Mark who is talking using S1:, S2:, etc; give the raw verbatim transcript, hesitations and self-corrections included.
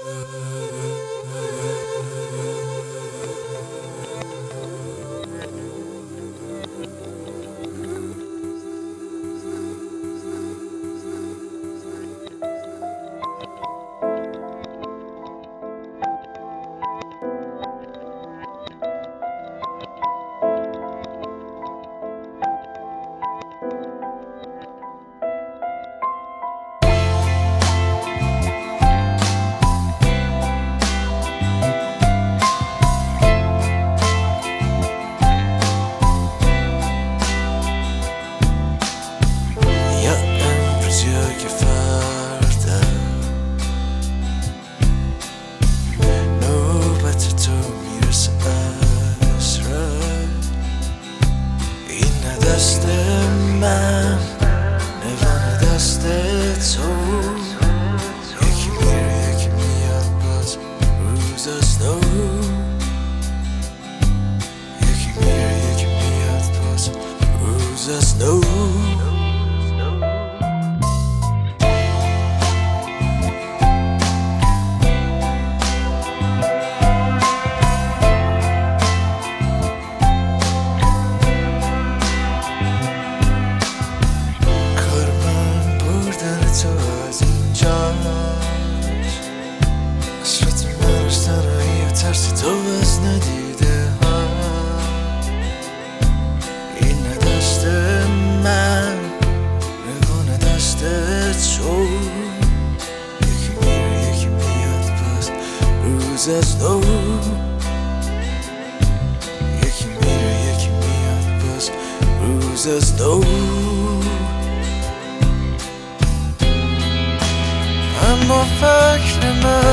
S1: دست من نگاه دست تو یکی میره یکی میاد باز روز از نو یکی میره یکی میاد باز روز از نو تو از ندیده ها این نه دست من نگاه دست تو یکی میره یکی میاد باز روز از نو یکی میره یکی میاد باز روز از نو اما فکر من